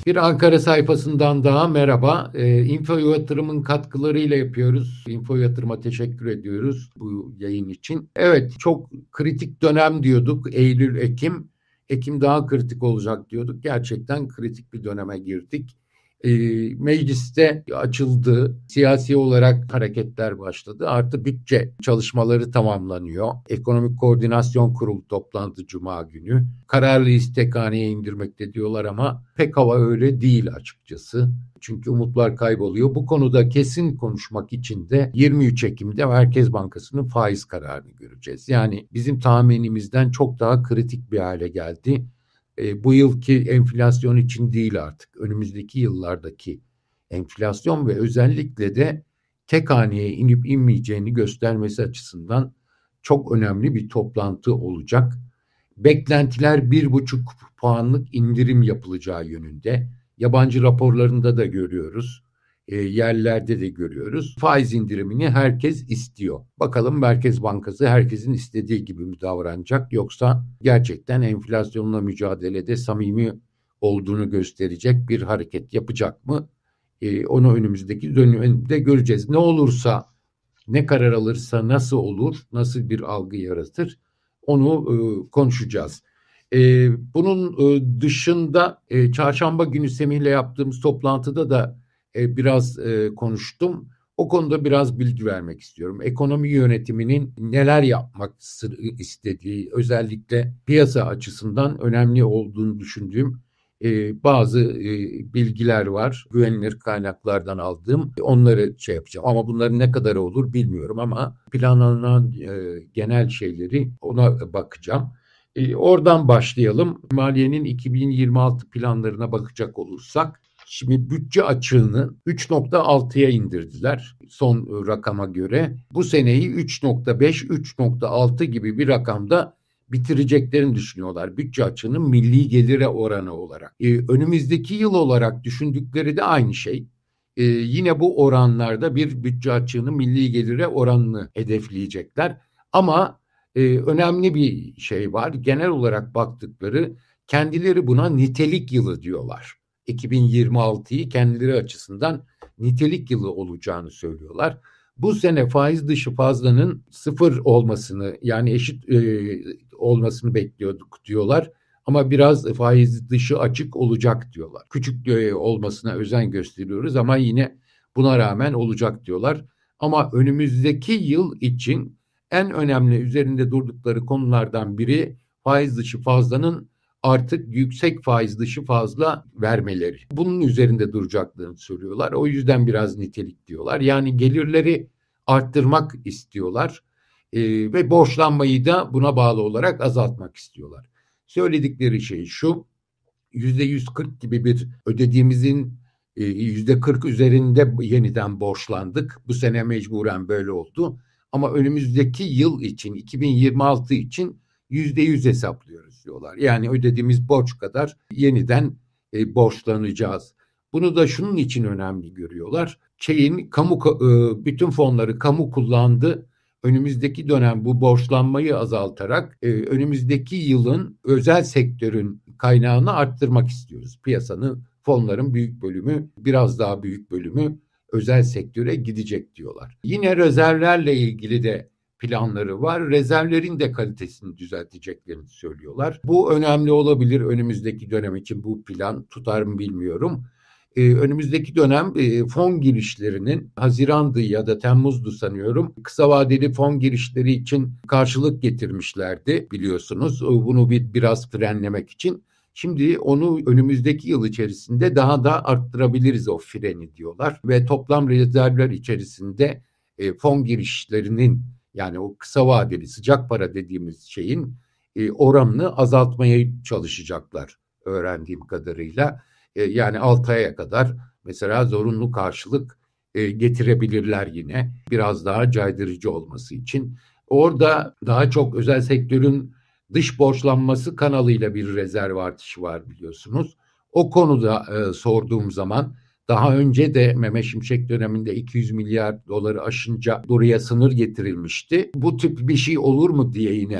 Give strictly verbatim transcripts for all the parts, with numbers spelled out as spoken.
Bir Ankara sayfasından daha merhaba. E, Info Yatırım'ın katkılarıyla yapıyoruz. Info Yatırım'a teşekkür ediyoruz bu yayın için. Evet, çok kritik dönem diyorduk. Eylül, Ekim. Ekim daha kritik olacak diyorduk. Gerçekten kritik bir döneme girdik. E, mecliste açıldı. Siyasi olarak hareketler başladı. Artı bütçe çalışmaları tamamlanıyor. Ekonomik Koordinasyon Kurulu toplantı Cuma günü. Kararlı istekhaneye indirmekte diyorlar ama pek hava öyle değil açıkçası. Çünkü umutlar kayboluyor. Bu konuda kesin konuşmak için de yirmi üç Ekim'de Merkez Bankası'nın faiz kararını göreceğiz. Yani bizim tahminimizden çok daha kritik bir hale geldi. E, bu yılki enflasyon için değil artık. Önümüzdeki yıllardaki enflasyon ve özellikle de tek haneye inip inmeyeceğini göstermesi açısından çok önemli bir toplantı olacak. Beklentiler bir buçuk puanlık indirim yapılacağı yönünde. Yabancı raporlarında da görüyoruz. E, yerlerde de görüyoruz. Faiz indirimini herkes istiyor. Bakalım Merkez Bankası herkesin istediği gibi mi davranacak yoksa gerçekten enflasyonla mücadelede samimi olduğunu gösterecek bir hareket yapacak mı? E, onu önümüzdeki dönemde göreceğiz. Ne olursa, ne karar alırsa nasıl olur, nasıl bir algı yaratır onu e, konuşacağız. E, bunun e, dışında e, çarşamba günü Semih'le yaptığımız toplantıda da e, biraz e, konuştum. O konuda biraz bilgi vermek istiyorum. Ekonomi yönetiminin neler yapmak istediği, özellikle piyasa açısından önemli olduğunu düşündüğüm e, bazı e, bilgiler var. Güvenilir kaynaklardan aldığım. Onları şey yapacağım. Ama bunların ne kadar olur bilmiyorum ama planlanan e, genel şeyleri ona bakacağım. E, oradan başlayalım. Maliyenin iki bin yirmi altı planlarına bakacak olursak, şimdi bütçe açığını üç nokta altıya indirdiler son rakama göre. Bu seneyi üç nokta beş, üç nokta altı gibi bir rakamda bitireceklerini düşünüyorlar. Bütçe açığının milli gelire oranı olarak. Ee, önümüzdeki yıl olarak düşündükleri de aynı şey. Ee, yine bu oranlarda bir bütçe açığının milli gelire oranını hedefleyecekler. Ama e, önemli bir şey var. Genel olarak baktıkları, kendileri buna nitelik yılı diyorlar. iki bin yirmi altıyı kendileri açısından nitelik yılı olacağını söylüyorlar. Bu sene faiz dışı fazlanın sıfır olmasını, yani eşit e, olmasını bekliyorduk diyorlar. Ama biraz faiz dışı açık olacak diyorlar. Küçük e, olmasına özen gösteriyoruz ama yine buna rağmen olacak diyorlar. Ama önümüzdeki yıl için en önemli üzerinde durdukları konulardan biri faiz dışı fazlanın artık yüksek faiz dışı fazla vermeleri. Bunun üzerinde duracaklarını söylüyorlar. O yüzden biraz nitelik diyorlar. Yani gelirleri arttırmak istiyorlar e, ve borçlanmayı da buna bağlı olarak azaltmak istiyorlar. Söyledikleri şey şu: yüzde yüz kırk gibi bir ödediğimizin e, yüzde kırk üzerinde yeniden borçlandık. Bu sene mecburen böyle oldu. Ama önümüzdeki yıl için, iki bin yirmi altı için yüzde yüz hesaplıyoruz diyorlar. Yani ödediğimiz borç kadar yeniden e, borçlanacağız. Bunu da şunun için önemli görüyorlar. Şeyin kamu e, bütün fonları kamu kullandı. Önümüzdeki dönem bu borçlanmayı azaltarak e, önümüzdeki yılın özel sektörün kaynağını arttırmak istiyoruz. Piyasanın, fonların büyük bölümü, biraz daha büyük bölümü özel sektöre gidecek diyorlar. Yine rezervlerle ilgili de planları var. Rezervlerin de kalitesini düzelteceklerini söylüyorlar. Bu önemli olabilir önümüzdeki dönem için. Bu plan tutar mı bilmiyorum. Ee, önümüzdeki dönem e, fon girişlerinin Haziran'dı ya da Temmuz'du sanıyorum. Kısa vadeli fon girişleri için karşılık getirmişlerdi biliyorsunuz. Bunu bir biraz frenlemek için. Şimdi onu önümüzdeki yıl içerisinde daha da arttırabiliriz o freni diyorlar. Ve toplam rezervler içerisinde e, fon girişlerinin, yani o kısa vadeli sıcak para dediğimiz şeyin e, oranını azaltmaya çalışacaklar öğrendiğim kadarıyla. E, yani altı aya kadar mesela zorunlu karşılık e, getirebilirler yine, biraz daha caydırıcı olması için. Orada daha çok özel sektörün dış borçlanması kanalıyla bir rezerv artışı var biliyorsunuz. O konuda e, sorduğum zaman, daha önce de Mehmet Şimşek döneminde iki yüz milyar doları aşınca buraya sınır getirilmişti. Bu tip bir şey olur mu diye yine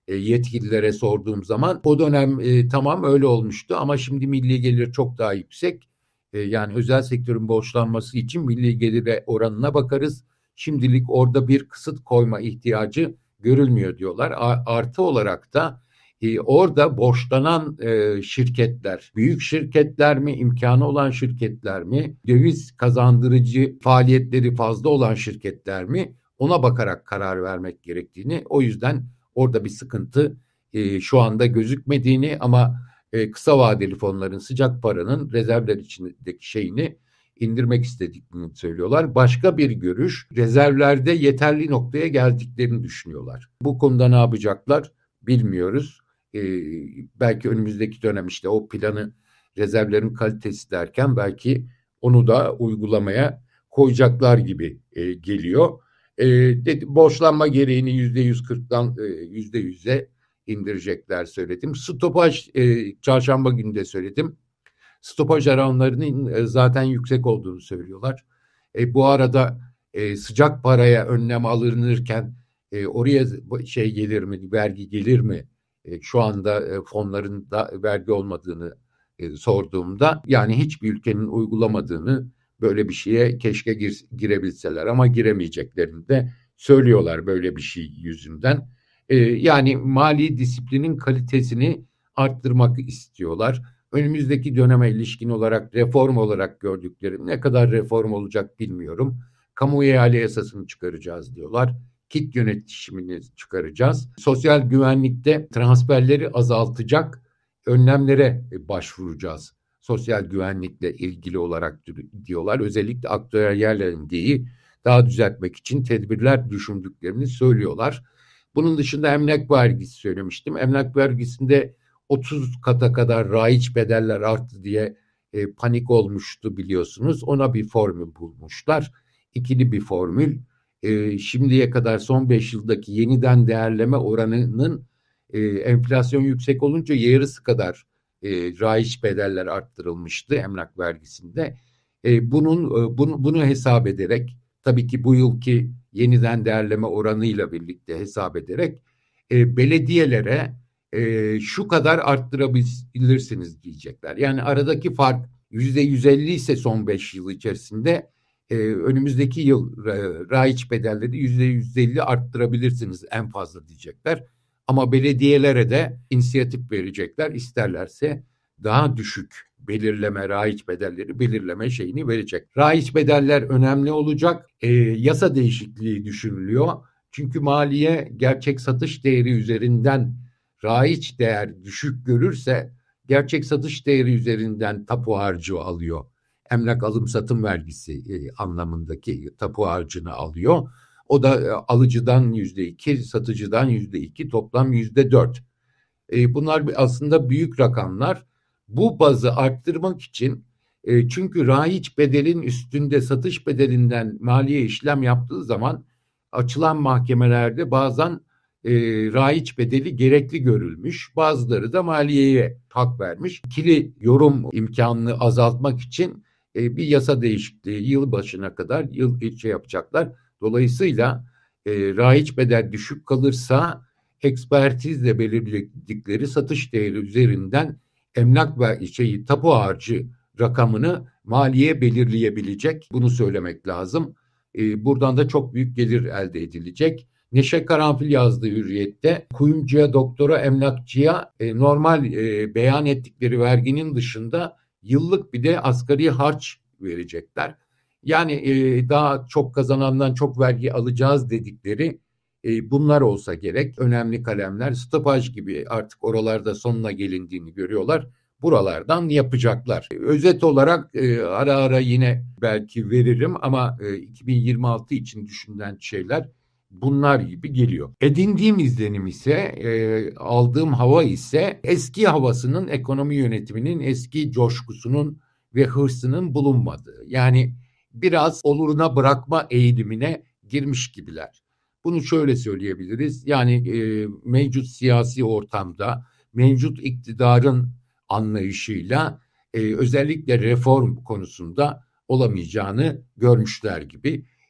e, yetkililere sorduğum zaman o dönem e, tamam öyle olmuştu ama şimdi milli gelir çok daha yüksek. E, yani özel sektörün borçlanması için milli gelire oranına bakarız. Şimdilik orada bir kısıt koyma ihtiyacı görülmüyor diyorlar. A- artı olarak da e, orada borçlanan e, şirketler, büyük şirketler mi, imkanı olan şirketler mi, döviz kazandırıcı faaliyetleri fazla olan şirketler mi, ona bakarak karar vermek gerektiğini, o yüzden orada bir sıkıntı e, şu anda gözükmediğini ama e, kısa vadeli fonların, sıcak paranın rezervler içindeki şeyini indirmek istediklerini söylüyorlar. Başka bir görüş, rezervlerde yeterli noktaya geldiklerini düşünüyorlar. Bu konuda ne yapacaklar bilmiyoruz. Ee, belki önümüzdeki dönem işte o planı, rezervlerin kalitesi derken belki onu da uygulamaya koyacaklar gibi e, geliyor. E, dedi, borçlanma gereğini yüzde yüz kırktan e, yüzde yüze indirecekler söyledim. Stopaj e, çarşamba günü de söyledim. Stopaj oranlarının e, zaten yüksek olduğunu söylüyorlar. E, bu arada e, sıcak paraya önlem alınırken e, oraya şey gelir mi, vergi gelir mi? E, şu anda e, fonların da vergi olmadığını e, sorduğumda, yani hiçbir ülkenin uygulamadığını, böyle bir şeye keşke gir, girebilseler ama giremeyeceklerini de söylüyorlar böyle bir şey yüzünden. E, yani mali disiplinin kalitesini arttırmak istiyorlar. Önümüzdeki döneme ilişkin olarak reform olarak gördüklerim, ne kadar reform olacak bilmiyorum. Kamu ihale yasasını çıkaracağız diyorlar. Kit yönetimini çıkaracağız. Sosyal güvenlikte transferleri azaltacak önlemlere başvuracağız. Sosyal güvenlikle ilgili olarak diyorlar. Özellikle aktüeryerlerin diye daha düzeltmek için tedbirler düşündüklerini söylüyorlar. Bunun dışında emlak vergisi söylemiştim. Emlak vergisinde otuz kata kadar raiç bedeller arttı diye e, panik olmuştu biliyorsunuz. Ona bir formül bulmuşlar. İkili bir formül. E, şimdiye kadar son beş yıldaki yeniden değerleme oranının e, enflasyon yüksek olunca yarısı kadar e, raiç bedeller arttırılmıştı emlak vergisinde. E, bunun e, bunu, bunu hesap ederek, tabii ki bu yılki yeniden değerleme oranıyla birlikte hesap ederek e, belediyelere e, şu kadar arttırabilirsiniz diyecekler. Yani aradaki fark yüzde yüz elli ise son beş yıl içerisinde e, önümüzdeki yıl e, raiç bedelleri yüzde yüz elli arttırabilirsiniz en fazla diyecekler. Ama belediyelere de inisiyatif verecekler. İsterlerse daha düşük belirleme, raiç bedelleri belirleme şeyini verecek. Raiç bedeller önemli olacak. E, yasa değişikliği düşünülüyor. Çünkü maliye gerçek satış değeri üzerinden raiç değer düşük görürse gerçek satış değeri üzerinden tapu harcı alıyor. Emlak alım satım vergisi e, anlamındaki tapu harcını alıyor. O da e, alıcıdan yüzde iki, satıcıdan yüzde iki, toplam yüzde dört. E, bunlar aslında büyük rakamlar. Bu bazı arttırmak için, e, çünkü raiç bedelin üstünde satış bedelinden maliye işlem yaptığı zaman açılan mahkemelerde bazen e, raiç bedeli gerekli görülmüş. Bazıları da maliyeye hak vermiş. İkili yorum imkanını azaltmak için e, bir yasa değişikliği yıl başına kadar yıl içi yapacaklar. Dolayısıyla e, raiç bedel düşük kalırsa ekspertizle belirledikleri satış değeri üzerinden emlak ve şeyi tapu harcı rakamını maliye belirleyebilecek. Bunu söylemek lazım. E, buradan da çok büyük gelir elde edilecek. Neşe Karanfil yazdığı Hürriyet'te kuyumcuya, doktora, emlakçıya e, normal e, beyan ettikleri verginin dışında yıllık bir de asgari harç verecekler. Yani e, daha çok kazanandan çok vergi alacağız dedikleri e, bunlar olsa gerek. Önemli kalemler, stopaj gibi artık oralarda sonuna gelindiğini görüyorlar. Buralardan yapacaklar. Özet olarak e, ara ara yine belki veririm ama e, iki bin yirmi altı için düşünülen şeyler bunlar gibi geliyor. Edindiğim izlenim ise, e, aldığım hava ise eski havasının, ekonomi yönetiminin eski coşkusunun ve hırsının bulunmadığı. Yani biraz oluruna bırakma eğilimine girmiş gibiler. Bunu şöyle söyleyebiliriz. Yani e, mevcut siyasi ortamda, mevcut iktidarın anlayışıyla e, özellikle reform konusunda olamayacağını görmüşler gibi.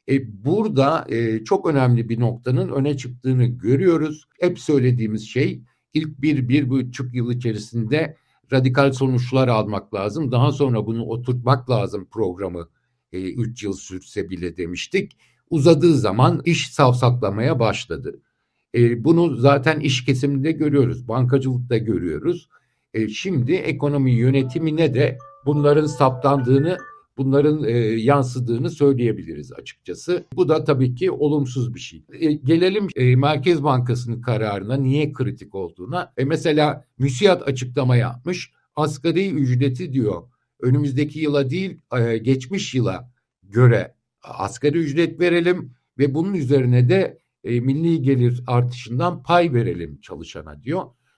E, burada e, çok önemli bir noktanın öne çıktığını görüyoruz. Hep söylediğimiz şey ilk bir, bir buçuk yıl içerisinde radikal sonuçlar almak lazım. Daha sonra bunu oturtmak lazım programı e, üç yıl sürse bile demiştik. Uzadığı zaman iş savsaklamaya başladı. E, bunu zaten iş kesiminde görüyoruz, bankacılıkta görüyoruz. E, şimdi ekonomi yönetimine de bunların saptandığını, bunların e, yansıdığını söyleyebiliriz açıkçası. Bu da tabii ki olumsuz bir şey. E, gelelim e, Merkez Bankası'nın kararına, niye kritik olduğuna. E, mesela MÜSİAD açıklama yapmış. Asgari ücreti diyor önümüzdeki yıla değil e, geçmiş yıla göre asgari ücret verelim ve bunun üzerine de e, milli gelir artışından pay verelim çalışana diyor.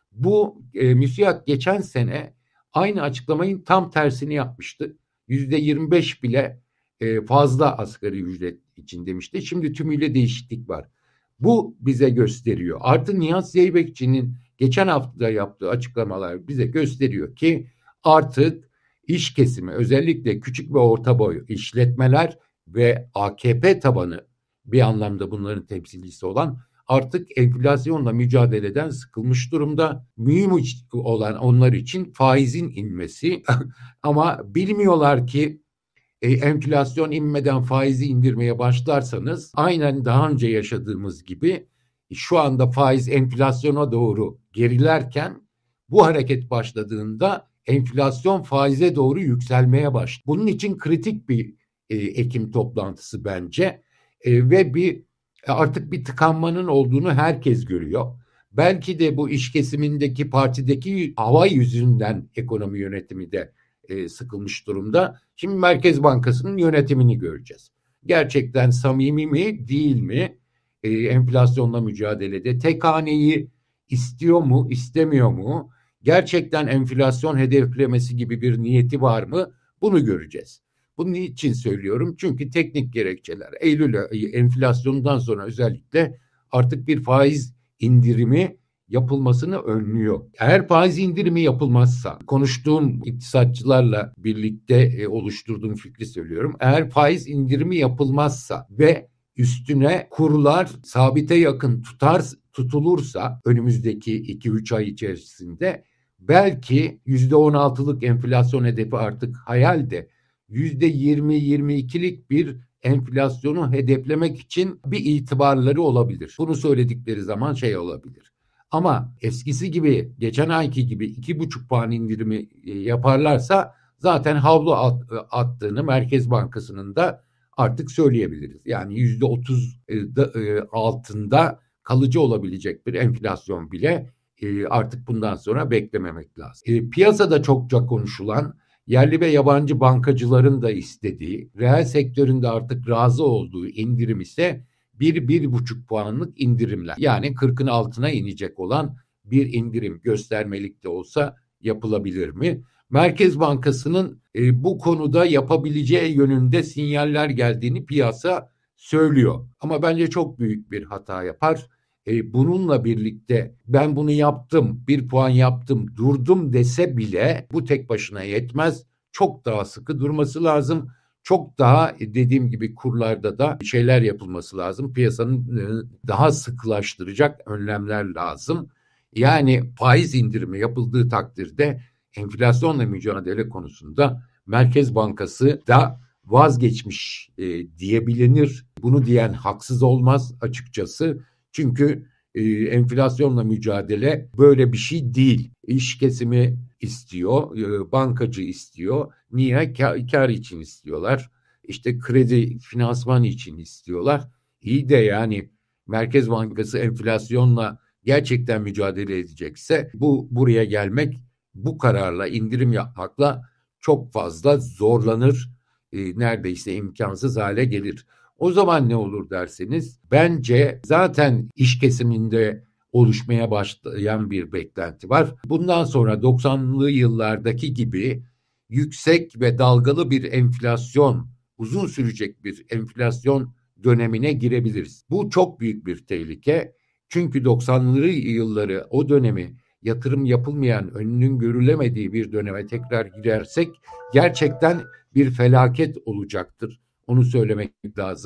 Bu e, MÜSİAD geçen sene aynı açıklamayın tam tersini yapmıştı. yüzde yirmi beş bile e, fazla asgari ücret için demişti. Şimdi tümüyle değişiklik var. Bu bize gösteriyor. Artı Nihat Zeybekçi'nin geçen hafta yaptığı açıklamalar bize gösteriyor ki artık iş kesimi, özellikle küçük ve orta boy işletmeler ve A K P tabanı bir anlamda bunların temsilcisi olan artık enflasyonla mücadeleden sıkılmış durumda. Mühim olan onlar için faizin inmesi ama bilmiyorlar ki e, enflasyon inmeden faizi indirmeye başlarsanız aynen daha önce yaşadığımız gibi şu anda faiz enflasyona doğru gerilerken bu hareket başladığında enflasyon faize doğru yükselmeye başlar. Bunun için kritik bir e, Ekim toplantısı bence e, ve bir artık bir tıkanmanın olduğunu herkes görüyor. Belki de bu iş kesimindeki partideki hava yüzünden ekonomi yönetimi de e, sıkılmış durumda. Şimdi Merkez Bankası'nın yönetimini göreceğiz. Gerçekten samimi mi değil mi? E, enflasyonla mücadelede tek haneyi istiyor mu istemiyor mu? Gerçekten enflasyon hedeflemesi gibi bir niyeti var mı? Bunu göreceğiz. Bunun için söylüyorum çünkü teknik gerekçeler Eylül enflasyonundan sonra özellikle artık bir faiz indirimi yapılmasını önlüyor. Eğer faiz indirimi yapılmazsa, konuştuğum iktisatçılarla birlikte e, oluşturduğum fikri söylüyorum. Eğer faiz indirimi yapılmazsa ve üstüne kurlar sabite yakın tutar tutulursa önümüzdeki iki üç ay içerisinde belki yüzde on altılık enflasyon hedefi artık hayalde yüzde yirmi yirmi ikilik bir enflasyonu hedeflemek için bir itibarları olabilir. Bunu söyledikleri zaman şey olabilir. Ama eskisi gibi geçen ayki gibi iki buçuk puan indirimi yaparlarsa zaten havlu attığını Merkez Bankası'nın da artık söyleyebiliriz. Yani yüzde otuz altında kalıcı olabilecek bir enflasyon bile artık bundan sonra beklememek lazım. Piyasada çokça konuşulan yerli ve yabancı bankacıların da istediği, reel sektöründe artık razı olduğu indirim ise bir bir buçuk puanlık indirimler. Yani kırkın altına inecek olan bir indirim göstermelik de olsa yapılabilir mi? Merkez Bankası'nın e, bu konuda yapabileceği yönünde sinyaller geldiğini piyasa söylüyor. Ama bence çok büyük bir hata yapar. E, bununla birlikte ben bunu yaptım, bir puan yaptım, durdum dese bile bu tek başına yetmez. Çok daha sıkı durması lazım. Çok daha dediğim gibi kurlarda da şeyler yapılması lazım. Piyasanın daha sıkılaştıracak önlemler lazım. Yani faiz indirimi yapıldığı takdirde enflasyonla mücadele konusunda Merkez Bankası da vazgeçmiş e, diyebilir. Bunu diyen haksız olmaz açıkçası. Çünkü e, enflasyonla mücadele böyle bir şey değil. İş kesimi istiyor, e, bankacı istiyor. Niye? Kar, kar için istiyorlar. İşte kredi, finansman için istiyorlar. İyi de yani Merkez Bankası enflasyonla gerçekten mücadele edecekse bu buraya gelmek, bu kararla indirim yapmakla çok fazla zorlanır. E, neredeyse imkansız hale gelir. O zaman ne olur derseniz, bence zaten iş kesiminde oluşmaya başlayan bir beklenti var. Bundan sonra doksanlı yıllardaki gibi yüksek ve dalgalı bir enflasyon, uzun sürecek bir enflasyon dönemine girebiliriz. Bu çok büyük bir tehlike. Çünkü doksanlı yılları, o dönemi yatırım yapılmayan, önünün görülemediği bir döneme tekrar girersek gerçekten bir felaket olacaktır. Onu söylemek lazım.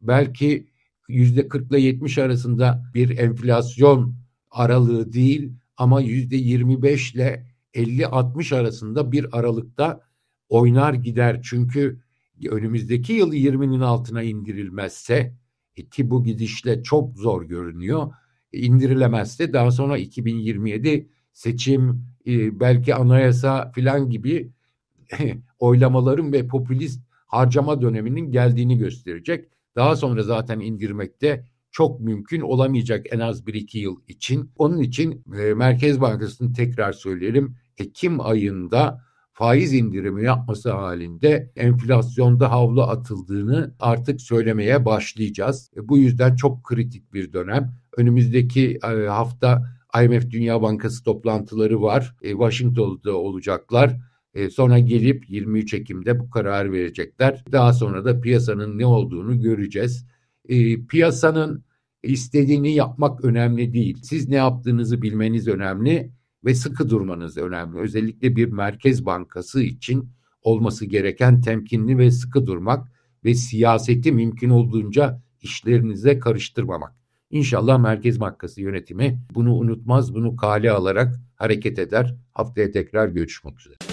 belki yüzde kırk ile yetmiş arasında bir enflasyon aralığı değil ama yüzde yirmi beş ile elli altmış arasında bir aralıkta oynar gider. Çünkü önümüzdeki yıl yirminin altına indirilmezse, ki bu gidişle çok zor görünüyor, indirilemezse daha sonra iki bin yirmi yedi seçim, belki anayasa filan gibi oylamaların ve popülist harcama döneminin geldiğini gösterecek. Daha sonra zaten indirmekte çok mümkün olamayacak en az bir iki yıl için. Onun için e, Merkez Bankası'nın, tekrar söyleyelim, Ekim ayında faiz indirimi yapması halinde enflasyonda havlu atıldığını artık söylemeye başlayacağız. E, bu yüzden çok kritik bir dönem. Önümüzdeki e, hafta I M F Dünya Bankası toplantıları var. E, Washington'da olacaklar. E, sonra gelip yirmi üç Ekim'de bu kararı verecekler. Daha sonra da piyasanın ne olduğunu göreceğiz. E, piyasanın istediğini yapmak önemli değil. Siz ne yaptığınızı bilmeniz önemli ve sıkı durmanız önemli. Özellikle bir merkez bankası için olması gereken temkinli ve sıkı durmak ve siyaseti mümkün olduğunca işlerinize karıştırmamak. İnşallah Merkez Bankası yönetimi bunu unutmaz, bunu kale alarak hareket eder. Haftaya tekrar görüşmek üzere.